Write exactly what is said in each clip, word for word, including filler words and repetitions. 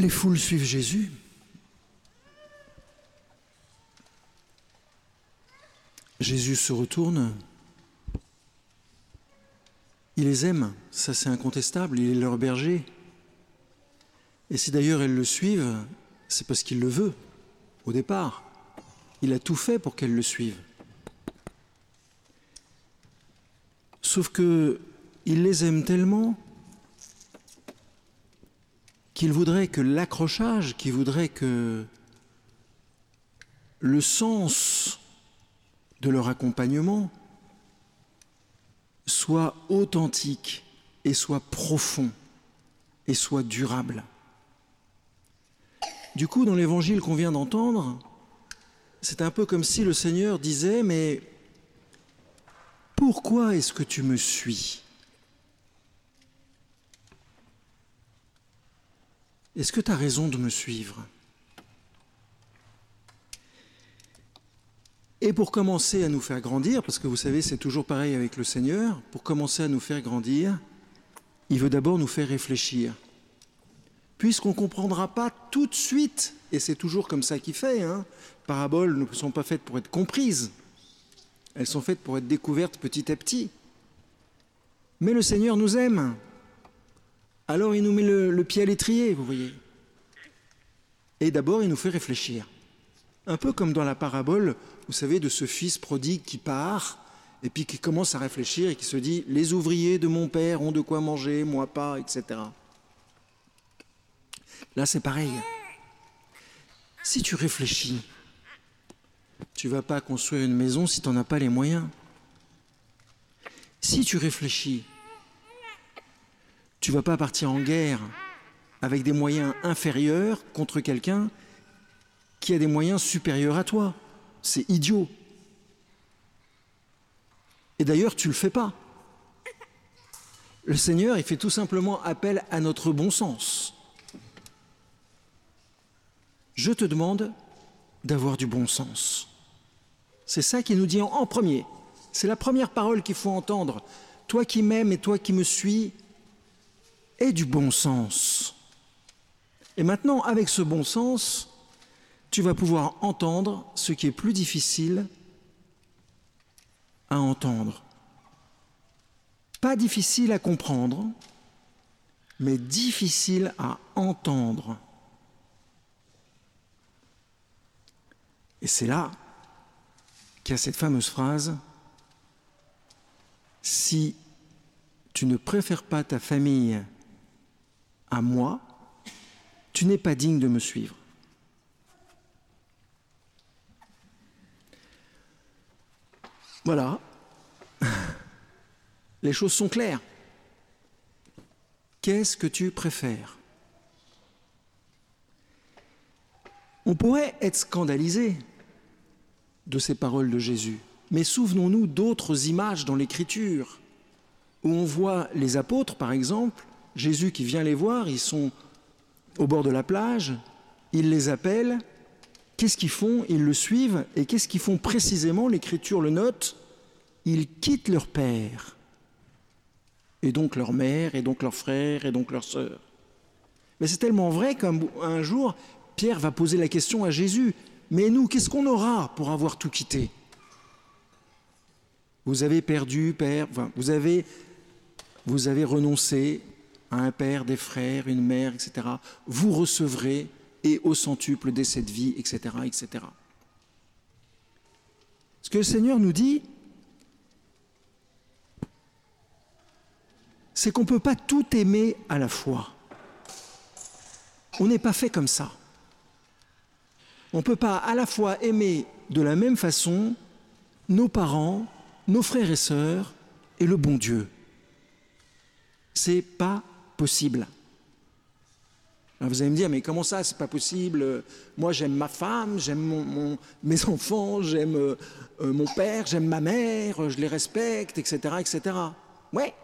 Les foules suivent Jésus. Jésus se retourne. Il les aime, ça c'est incontestable, il est leur berger. Et si d'ailleurs elles le suivent, c'est parce qu'il le veut, au départ. Il a tout fait pour qu'elles le suivent. Sauf que il les aime tellement qu'il voudrait que l'accrochage, qu'il voudrait que le sens de leur accompagnement soit authentique et soit profond et soit durable. Du coup, dans l'évangile qu'on vient d'entendre, c'est un peu comme si le Seigneur disait « Mais pourquoi est-ce que tu me suis ? Est-ce que tu as raison de me suivre ?» Et pour commencer à nous faire grandir, parce que vous savez, c'est toujours pareil avec le Seigneur, pour commencer à nous faire grandir, il veut d'abord nous faire réfléchir. Puisqu'on ne comprendra pas tout de suite, et c'est toujours comme ça qu'il fait, hein, paraboles ne sont pas faites pour être comprises, elles sont faites pour être découvertes petit à petit. Mais le Seigneur nous aime, alors il nous met le, le pied à l'étrier, vous voyez. Et d'abord, il nous fait réfléchir. Un peu comme dans la parabole, vous savez, de ce fils prodigue qui part, et puis qui commence à réfléchir et qui se dit « Les ouvriers de mon père ont de quoi manger, moi pas, et cetera » Là, c'est pareil. Si tu réfléchis, tu ne vas pas construire une maison si tu n'en as pas les moyens. Si tu réfléchis, tu ne vas pas partir en guerre avec des moyens inférieurs contre quelqu'un qui a des moyens supérieurs à toi. C'est idiot. Et d'ailleurs, tu ne le fais pas. Le Seigneur, il fait tout simplement appel à notre bon sens. Je te demande d'avoir du bon sens. C'est ça qu'il nous dit en, en premier. C'est la première parole qu'il faut entendre. Toi qui m'aimes et toi qui me suis, aie du bon sens. Et maintenant, avec ce bon sens, tu vas pouvoir entendre ce qui est plus difficile à entendre. Pas difficile à comprendre, mais difficile à entendre. Et c'est là qu'il y a cette fameuse phrase « Si tu ne préfères pas ta famille à moi, tu n'es pas digne de me suivre. » Voilà. Les choses sont claires. Qu'est-ce que tu préfères ? On pourrait être scandalisé de ces paroles de Jésus, mais souvenons-nous d'autres images dans l'Écriture, où on voit les apôtres, par exemple, Jésus qui vient les voir, ils sont au bord de la plage, il les appelle. Qu'est-ce qu'ils font ? Ils le suivent. Et qu'est-ce qu'ils font précisément ? L'Écriture le note. Ils quittent leur père, et donc leur mère, et donc leurs frères, et donc leurs sœurs. Mais c'est tellement vrai qu'un jour, Pierre va poser la question à Jésus. Mais nous, qu'est-ce qu'on aura pour avoir tout quitté ? Vous avez perdu, père, enfin, vous avez, vous avez renoncé à un père, des frères, une mère, et cetera. Vous recevrez et au centuple dès cette vie, et cetera, et cetera. Ce que le Seigneur nous dit, c'est qu'on ne peut pas tout aimer à la fois. On n'est pas fait comme ça. On ne peut pas à la fois aimer de la même façon nos parents, nos frères et sœurs et le bon Dieu. C'est pas possible. Alors vous allez me dire, mais comment ça, c'est pas possible ? Moi, j'aime ma femme, j'aime mon, mon, mes enfants, j'aime euh, mon père, j'aime ma mère, je les respecte, et cetera, et cetera. Ouais.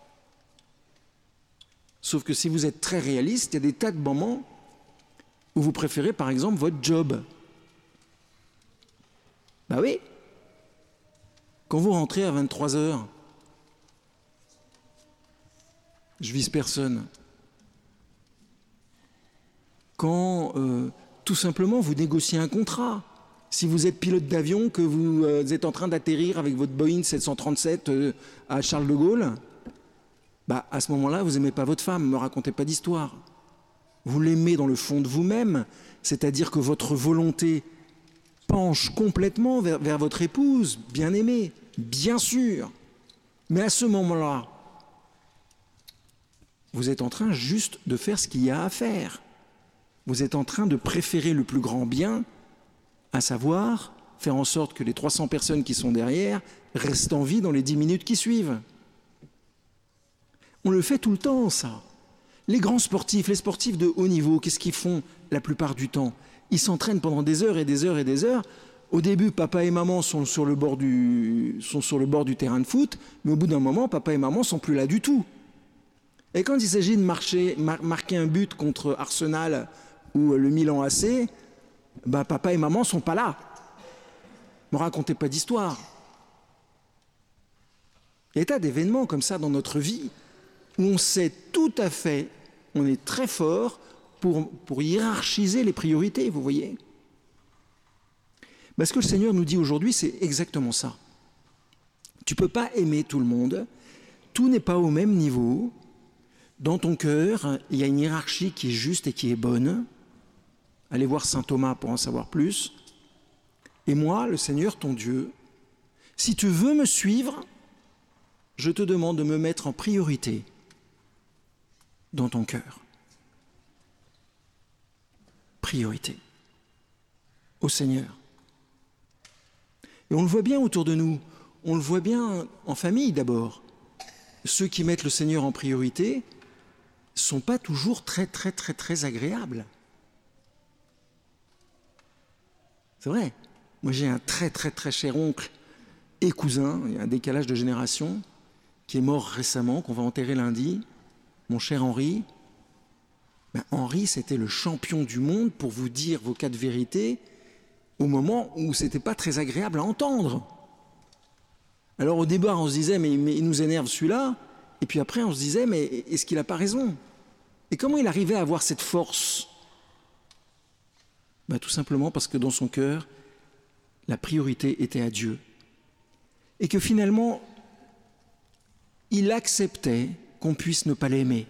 Sauf que si vous êtes très réaliste, il y a des tas de moments où vous préférez, par exemple, votre job. Ben oui. Quand vous rentrez à vingt-trois heures, je vise personne. quand euh, tout simplement vous négociez un contrat. Si vous êtes pilote d'avion, que vous euh, êtes en train d'atterrir avec votre Boeing sept cent trente-sept euh, à Charles de Gaulle, bah, à ce moment-là, vous n'aimez pas votre femme, ne me racontez pas d'histoire. Vous l'aimez dans le fond de vous-même, c'est-à-dire que votre volonté penche complètement vers, vers votre épouse, bien-aimée, bien sûr. Mais à ce moment-là, vous êtes en train juste de faire ce qu'il y a à faire. Vous êtes en train de préférer le plus grand bien, à savoir faire en sorte que les trois cents personnes qui sont derrière restent en vie dans les dix minutes qui suivent. On le fait tout le temps, ça. Les grands sportifs, les sportifs de haut niveau, qu'est-ce qu'ils font la plupart du temps? Ils s'entraînent pendant des heures et des heures et des heures. Au début, papa et maman sont sur le bord du, sont sur le bord du terrain de foot, mais au bout d'un moment, papa et maman sont plus là du tout. Et quand il s'agit de marcher, mar- marquer un but contre Arsenal ou le Milan A C, bah, papa et maman sont pas là. Ne me racontez pas d'histoire. Il y a des tas d'événements comme ça dans notre vie où on sait tout à fait, on est très fort pour, pour hiérarchiser les priorités, vous voyez. Parce que le Seigneur nous dit aujourd'hui, c'est exactement ça. Tu ne peux pas aimer tout le monde, tout n'est pas au même niveau. Dans ton cœur, il y a une hiérarchie qui est juste et qui est bonne. Allez voir saint Thomas pour en savoir plus. Et moi, le Seigneur, ton Dieu, si tu veux me suivre, je te demande de me mettre en priorité dans ton cœur. Priorité au Seigneur. Et on le voit bien autour de nous, on le voit bien en famille d'abord. Ceux qui mettent le Seigneur en priorité ne sont pas toujours très très très très agréables. C'est vrai. Moi j'ai un très très très cher oncle et cousin, il y a un décalage de génération, qui est mort récemment, qu'on va enterrer lundi, mon cher Henri. Ben, Henri, c'était le champion du monde pour vous dire vos quatre vérités au moment où c'était pas très agréable à entendre. Alors au départ, on se disait, mais, mais il nous énerve celui-là, et puis après, on se disait, mais est-ce qu'il n'a pas raison? Et comment il arrivait à avoir cette force? Ben, tout simplement parce que dans son cœur, la priorité était à Dieu. Et que finalement, il acceptait qu'on puisse ne pas l'aimer.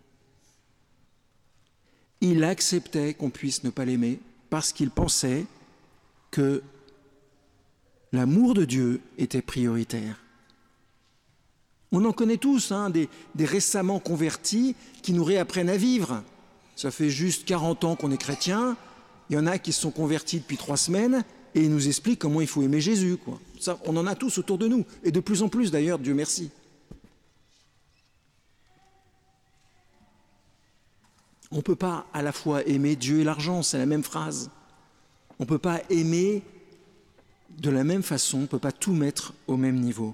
Il acceptait qu'on puisse ne pas l'aimer parce qu'il pensait que l'amour de Dieu était prioritaire. On en connaît tous, hein, des, des récemment convertis qui nous réapprennent à vivre. Ça fait juste quarante ans qu'on est chrétien. Il y en a qui se sont convertis depuis trois semaines et ils nous expliquent comment il faut aimer Jésus, quoi. Ça, on en a tous autour de nous, et de plus en plus d'ailleurs, Dieu merci. On ne peut pas à la fois aimer Dieu et l'argent, c'est la même phrase. On ne peut pas aimer de la même façon, on ne peut pas tout mettre au même niveau.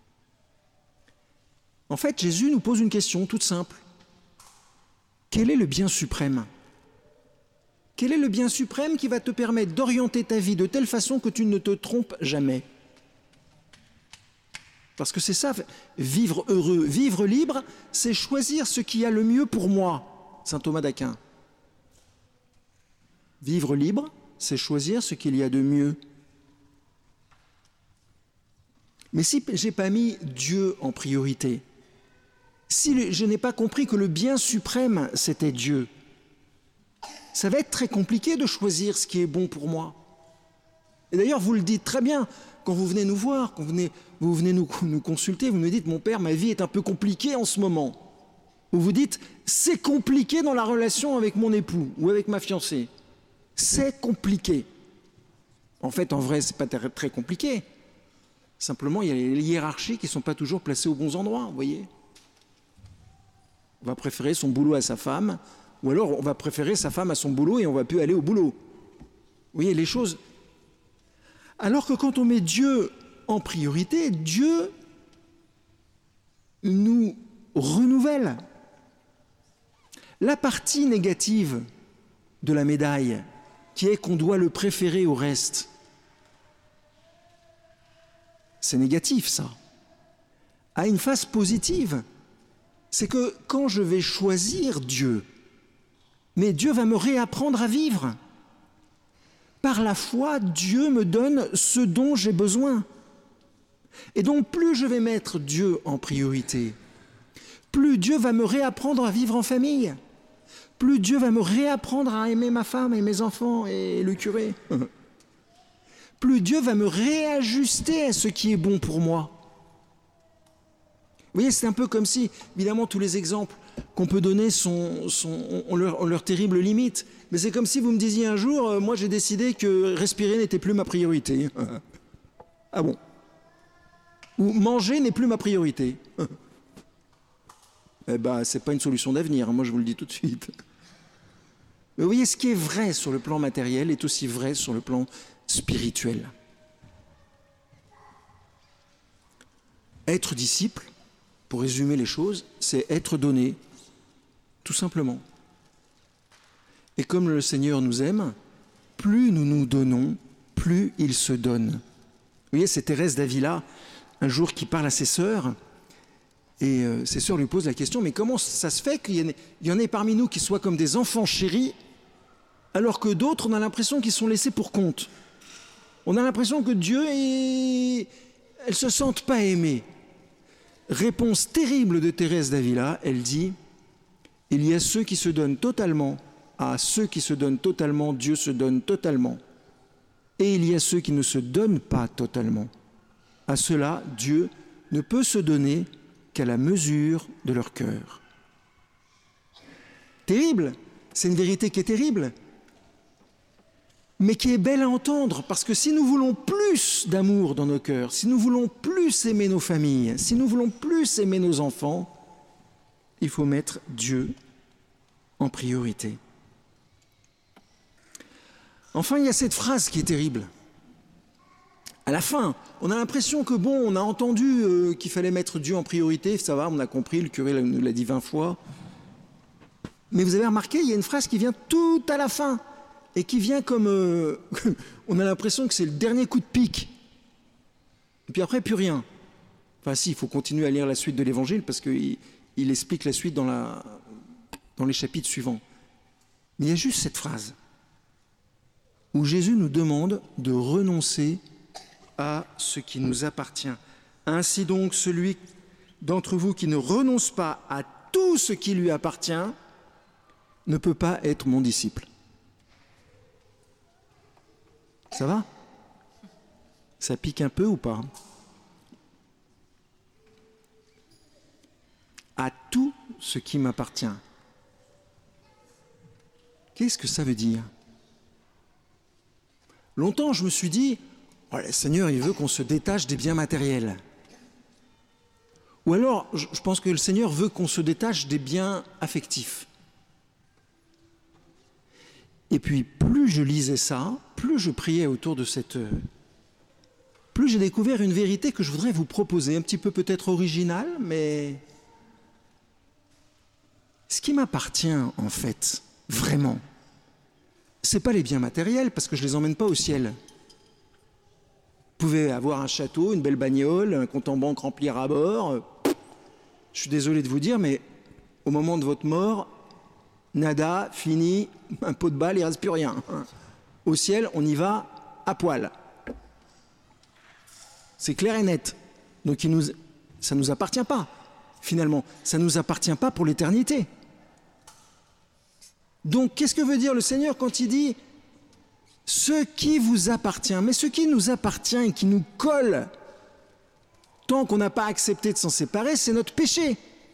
En fait, Jésus nous pose une question toute simple. Quel est le bien suprême? Quel est le bien suprême qui va te permettre d'orienter ta vie de telle façon que tu ne te trompes jamais? Parce que c'est ça, vivre heureux, vivre libre, c'est choisir ce qui a le mieux pour moi. Saint Thomas d'Aquin. Vivre libre, c'est choisir ce qu'il y a de mieux. Mais si je n'ai pas mis Dieu en priorité, si je n'ai pas compris que le bien suprême, c'était Dieu, ça va être très compliqué de choisir ce qui est bon pour moi. Et d'ailleurs, vous le dites très bien, quand vous venez nous voir, quand vous venez, vous venez nous, nous consulter, vous nous dites « Mon père, ma vie est un peu compliquée en ce moment ». Ou vous dites, c'est compliqué dans la relation avec mon époux ou avec ma fiancée. C'est compliqué. En fait, en vrai, c'est pas très compliqué. Simplement, il y a les hiérarchies qui ne sont pas toujours placées aux bons endroits, vous voyez. On va préférer son boulot à sa femme, ou alors on va préférer sa femme à son boulot et on va plus aller au boulot. Vous voyez, les choses... Alors que quand on met Dieu en priorité, Dieu nous renouvelle. La partie négative de la médaille, qui est qu'on doit le préférer au reste, c'est négatif, ça. A une face positive, c'est que quand je vais choisir Dieu, mais Dieu va me réapprendre à vivre. Par la foi, Dieu me donne ce dont j'ai besoin. Et donc, plus je vais mettre Dieu en priorité, plus Dieu va me réapprendre à vivre en famille, plus Dieu va me réapprendre à aimer ma femme et mes enfants et le curé, plus Dieu va me réajuster à ce qui est bon pour moi. Vous voyez, c'est un peu comme si, évidemment, tous les exemples qu'on peut donner sont, sont, ont, leur, ont leur terrible limite, mais c'est comme si vous me disiez un jour, euh, moi j'ai décidé que respirer n'était plus ma priorité. Ah bon? Ou manger n'est plus ma priorité. Eh bien, c'est pas une solution d'avenir, moi je vous le dis tout de suite. Mais vous voyez, ce qui est vrai sur le plan matériel est aussi vrai sur le plan spirituel. Être disciple, pour résumer les choses, c'est être donné, tout simplement. Et comme le Seigneur nous aime, plus nous nous donnons, plus il se donne. Vous voyez, c'est Thérèse d'Avila, un jour, qui parle à ses sœurs, et euh, ses sœurs lui posent la question, mais comment ça se fait qu'il y en ait, il y en ait parmi nous qui soient comme des enfants chéris, alors que d'autres, on a l'impression qu'ils sont laissés pour compte. On a l'impression que Dieu, est... elles ne se sentent pas aimées. Réponse terrible de Thérèse d'Avila, elle dit, il y a ceux qui se donnent totalement, à ceux qui se donnent totalement, Dieu se donne totalement. Et il y a ceux qui ne se donnent pas totalement. À ceux-là, Dieu ne peut se donner qu'à la mesure de leur cœur. Terrible, c'est une vérité qui est terrible, mais qui est belle à entendre, parce que si nous voulons plus d'amour dans nos cœurs, si nous voulons plus aimer nos familles, si nous voulons plus aimer nos enfants, il faut mettre Dieu en priorité. Enfin, il y a cette phrase qui est terrible. À la fin, on a l'impression que bon, on a entendu euh, qu'il fallait mettre Dieu en priorité, ça va, on a compris, le curé nous l'a dit vingt fois. Mais vous avez remarqué, il y a une phrase qui vient tout à la fin, et qui vient comme... Euh, on a l'impression que c'est le dernier coup de pique. Et puis après, plus rien. Enfin si, il faut continuer à lire la suite de l'Évangile, parce qu'il il explique la suite dans, la, dans les chapitres suivants. Mais il y a juste cette phrase, où Jésus nous demande de renoncer à ce qui nous appartient. Ainsi donc, celui d'entre vous qui ne renonce pas à tout ce qui lui appartient ne peut pas être mon disciple. Ça va? Ça pique un peu ou pas? À tout ce qui m'appartient. Qu'est-ce que ça veut dire? Longtemps, je me suis dit, oh, le Seigneur, il veut qu'on se détache des biens matériels. Ou alors, je pense que le Seigneur veut qu'on se détache des biens affectifs. Et puis, plus je lisais ça, plus je priais autour de cette... Plus j'ai découvert une vérité que je voudrais vous proposer, un petit peu peut-être originale, mais... Ce qui m'appartient, en fait, vraiment, c'est pas les biens matériels, parce que je les emmène pas au ciel. Vous pouvez avoir un château, une belle bagnole, un compte en banque rempli à bord. Je suis désolé de vous dire, mais au moment de votre mort, nada, fini, un pot de balle, il ne reste plus rien. Au ciel, on y va à poil. C'est clair et net. Donc il nous, ça ne nous appartient pas, finalement. Ça ne nous appartient pas pour l'éternité. Donc qu'est-ce que veut dire le Seigneur quand il dit « ce qui vous appartient », mais ce qui nous appartient et qui nous colle, tant qu'on n'a pas accepté de s'en séparer, c'est notre péché.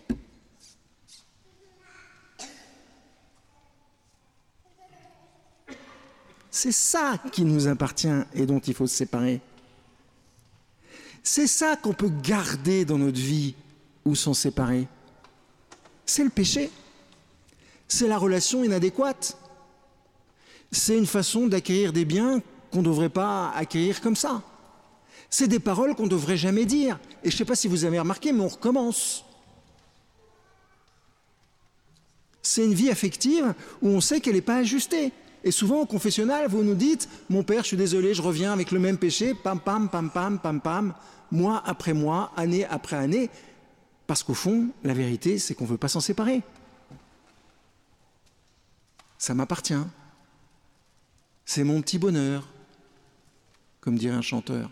C'est ça qui nous appartient et dont il faut se séparer. C'est ça qu'on peut garder dans notre vie ou s'en séparer. C'est le péché. C'est la relation inadéquate. C'est une façon d'acquérir des biens qu'on ne devrait pas acquérir comme ça. C'est des paroles qu'on ne devrait jamais dire. Et je ne sais pas si vous avez remarqué, mais on recommence. C'est une vie affective où on sait qu'elle n'est pas ajustée. Et souvent, au confessionnal, vous nous dites « Mon père, je suis désolé, je reviens avec le même péché, pam, pam, pam, pam, pam, pam, mois après mois, année après année. » Parce qu'au fond, la vérité, c'est qu'on ne veut pas s'en séparer. ça m'appartient. C'est mon petit bonheur, comme dirait un chanteur.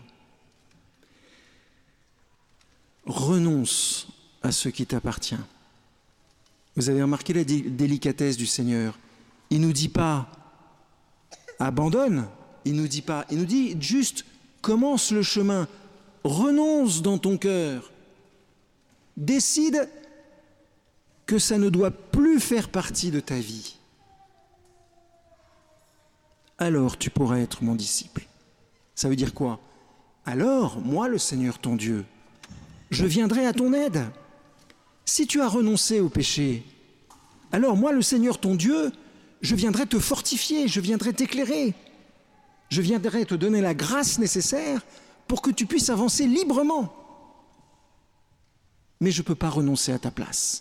Renonce à ce qui t'appartient. Vous avez remarqué la délicatesse du Seigneur. Il ne nous dit pas « abandonne », il ne nous dit pas, il nous dit juste « commence le chemin, renonce dans ton cœur, décide que ça ne doit plus faire partie de ta vie. Alors tu pourras être mon disciple. » Ça veut dire quoi? Alors, moi, le Seigneur ton Dieu, je viendrai à ton aide. Si tu as renoncé au péché, alors moi, le Seigneur ton Dieu, je viendrai te fortifier, je viendrai t'éclairer. Je viendrai te donner la grâce nécessaire pour que tu puisses avancer librement. Mais je ne peux pas renoncer à ta place.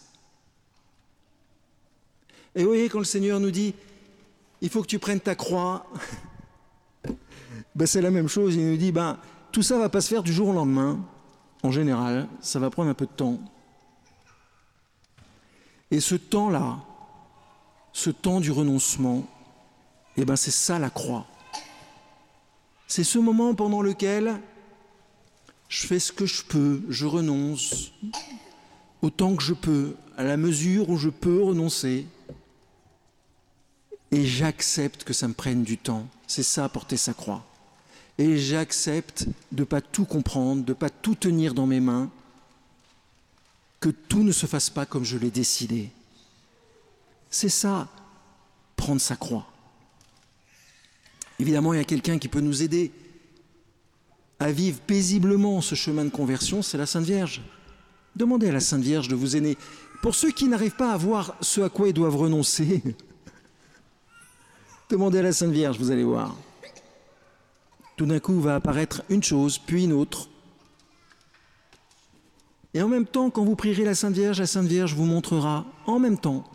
Et vous voyez, quand le Seigneur nous dit, il faut que tu prennes ta croix, ben c'est la même chose. Il nous dit, ben, tout ça ne va pas se faire du jour au lendemain. En général, ça va prendre un peu de temps. Et ce temps-là, ce temps du renoncement, eh ben c'est ça la croix. C'est ce moment pendant lequel je fais ce que je peux, je renonce autant que je peux, à la mesure où je peux renoncer. Et j'accepte que ça me prenne du temps. C'est ça, porter sa croix. Et j'accepte de ne pas tout comprendre, de ne pas tout tenir dans mes mains, que tout ne se fasse pas comme je l'ai décidé. C'est ça, prendre sa croix. Évidemment, il y a quelqu'un qui peut nous aider à vivre paisiblement ce chemin de conversion, c'est la Sainte Vierge. Demandez à la Sainte Vierge de vous aider. Pour ceux qui n'arrivent pas à voir ce à quoi ils doivent renoncer, demandez à la Sainte Vierge, vous allez voir. Tout d'un coup va apparaître une chose, puis une autre. Et en même temps, quand vous prierez la Sainte Vierge, la Sainte Vierge vous montrera en même temps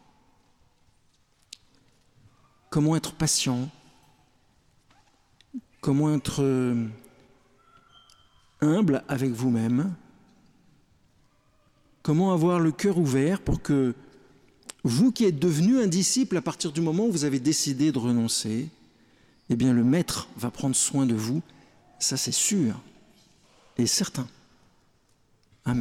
comment être patient, comment être humble avec vous-même, comment avoir le cœur ouvert pour que vous qui êtes devenu un disciple à partir du moment où vous avez décidé de renoncer, eh bien le Maître va prendre soin de vous, ça c'est sûr et certain.